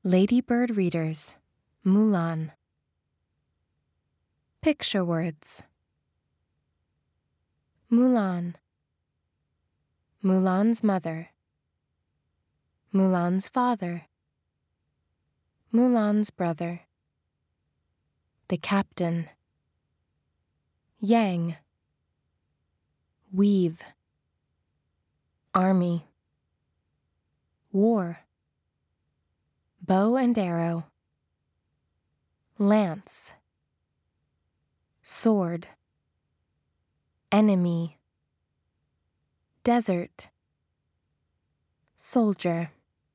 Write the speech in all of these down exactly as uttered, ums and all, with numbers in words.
Ladybird Readers, Mulan. Picture words. Mulan. Mulan's mother. Mulan's father. Mulan's brother. The captain. Yang. Weave. Army. War. Bow and arrow. Lance. Sword. Enemy. Desert. Soldier.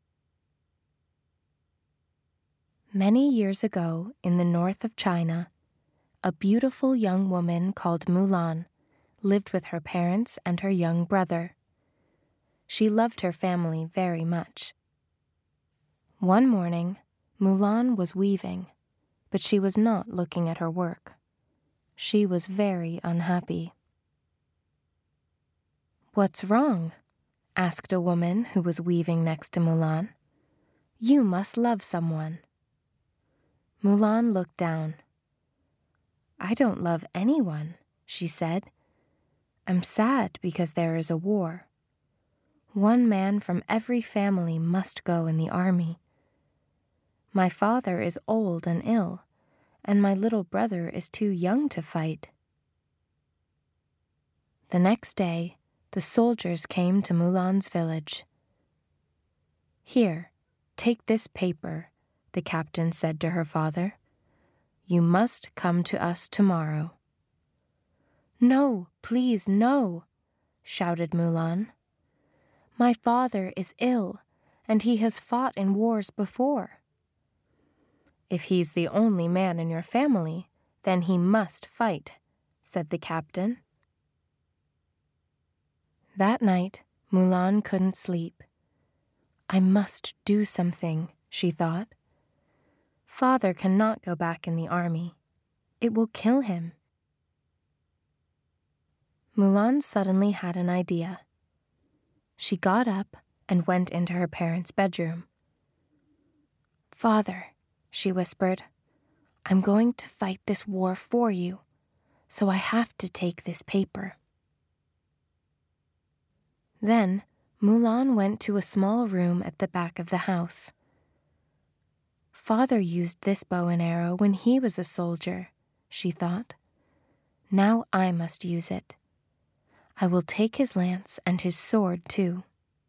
Many years ago, in the north of China, a beautiful young woman called Mulan lived with her parents and her young brother. She loved her family very much. One morning, Mulan was weaving, but she was not looking at her work. She was very unhappy. "What's wrong?" asked a woman who was weaving next to Mulan. "You must love someone." Mulan looked down. "I don't love anyone," she said. "I'm sad because there is a war. One man from every family must go in the army. My father is old and ill, and my little brother is too young to fight." The next day, the soldiers came to Mulan's village. "Here, take this paper," the captain said to her father. "You must come to us tomorrow." "No, please, no," shouted Mulan. "My father is ill, and he has fought in wars before." "If he's the only man in your family, then he must fight," said the captain. That night, Mulan couldn't sleep. "I must do something," she thought. "Father cannot go back in the army. It will kill him." Mulan suddenly had an idea. She got up and went into her parents' bedroom. "Father," she whispered, "I'm going to fight this war for you, so I have to take this paper." Then Mulan went to a small room at the back of the house. "Father used this bow and arrow when he was a soldier," she thought. "Now I must use it. I will take his lance and his sword too."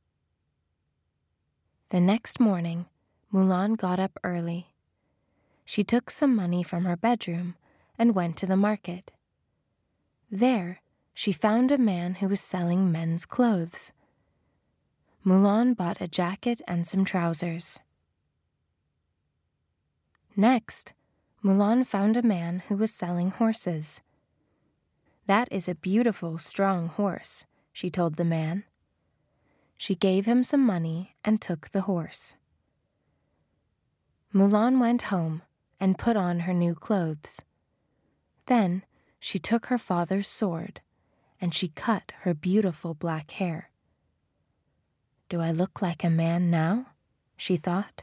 The next morning, Mulan got up early. She took some money from her bedroom and went to the market. There, she found a man who was selling men's clothes. Mulan bought a jacket and some trousers. Next, Mulan found a man who was selling horses. "That is a beautiful, strong horse," she told the man. She gave him some money and took the horse. Mulan went home and put on her new clothes. Then she took her father's sword and she cut her beautiful black hair. "Do I look like a man now?" she thought.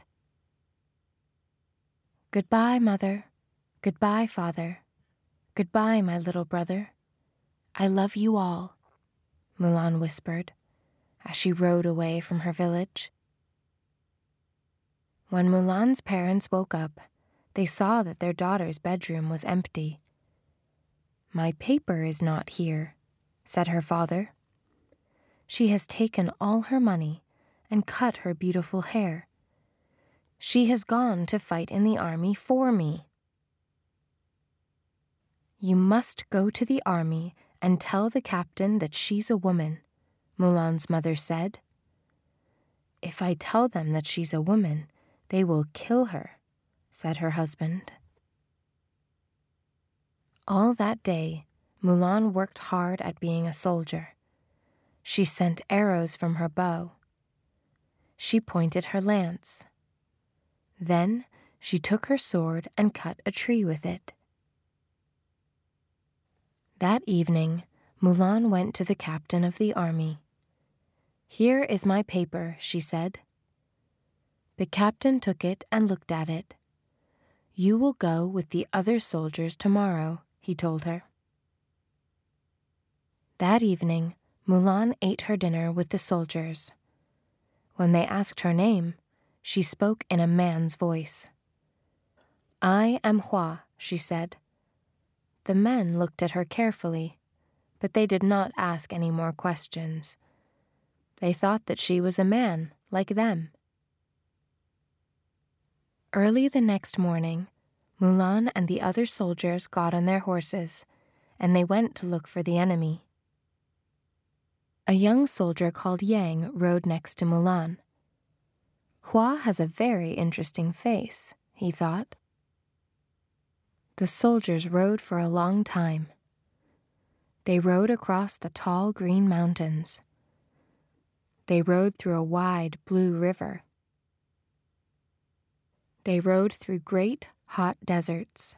"Goodbye, Mother. Goodbye, Father. Goodbye, my little brother. I love you all," Mulan whispered as she rode away from her village. When Mulan's parents woke up, they saw that their daughter's bedroom was empty. "My paper is not here," said her father. "She has taken all her money and cut her beautiful hair. She has gone to fight in the army for me." "You must go to the army and tell the captain that she's a woman," Mulan's mother said. "If I tell them that she's a woman, they will kill her," said her husband. All that day, Mulan worked hard at being a soldier. She sent arrows from her bow. She pointed her lance. Then she took her sword and cut a tree with it. That evening, Mulan went to the captain of the army. "Here is my paper," she said. The captain took it and looked at it. "You will go with the other soldiers tomorrow," he told her. That evening, Mulan ate her dinner with the soldiers. When they asked her name, she spoke in a man's voice. "I am Hua," she said. The men looked at her carefully, but they did not ask any more questions. They thought that she was a man, like them. Early the next morning, Mulan and the other soldiers got on their horses, and they went to look for the enemy. A young soldier called Yang rode next to Mulan. "Hua has a very interesting face," he thought. The soldiers rode for a long time. They rode across the tall green mountains. They rode through a wide blue river. They rode through great hot deserts.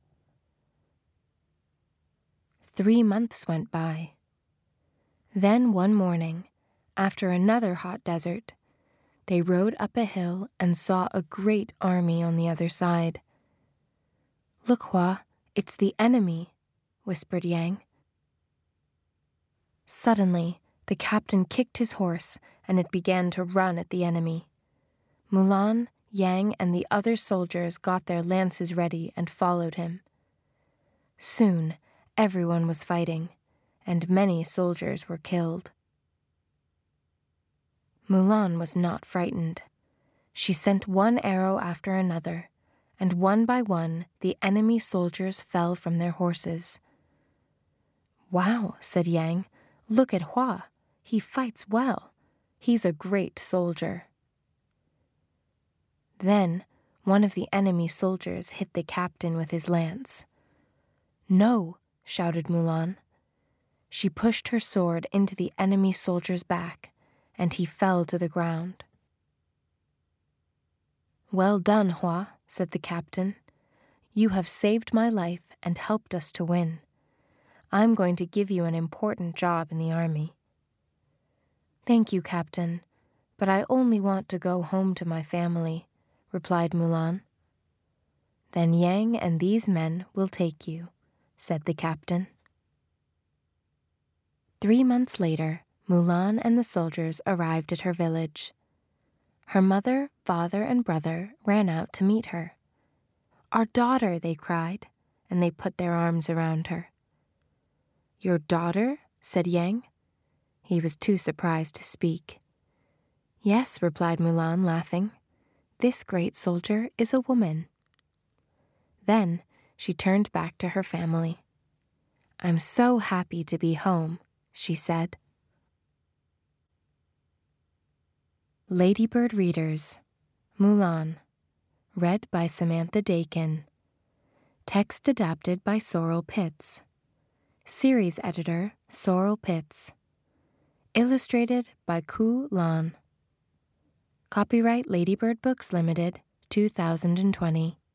Three months went by. Then one morning, after another hot desert, they rode up a hill and saw a great army on the other side. "Look, Hua, it's the enemy," whispered Yang. Suddenly, the captain kicked his horse, and it began to run at the enemy. Mulan, Yang, and the other soldiers got their lances ready and followed him. Soon, everyone was fighting, and many soldiers were killed. Mulan was not frightened. She sent one arrow after another, and one by one the enemy soldiers fell from their horses. "Wow," said Yang, "look at Hua. He fights well. He's a great soldier." Then one of the enemy soldiers hit the captain with his lance. "No," shouted Mulan. She pushed her sword into the enemy soldier's back, and he fell to the ground. "Well done, Hua," said the captain. "You have saved my life and helped us to win. I'm going to give you an important job in the army." "Thank you, Captain, but I only want to go home to my family," replied Mulan. "Then Yang and these men will take you," said the captain. Three months later, Mulan and the soldiers arrived at her village. Her mother, father, and brother ran out to meet her. "Our daughter," they cried, and they put their arms around her. "Your daughter?" said Yang. He was too surprised to speak. "Yes," replied Mulan, laughing. "This great soldier is a woman." Then she turned back to her family. "I'm so happy to be home," she said. Ladybird Readers, Mulan, read by Samantha Dakin. Text adapted by Sorrel Pitts. Series editor, Sorrel Pitts. Illustrated by Ku Lan. Copyright Ladybird Books Limited, two thousand twenty.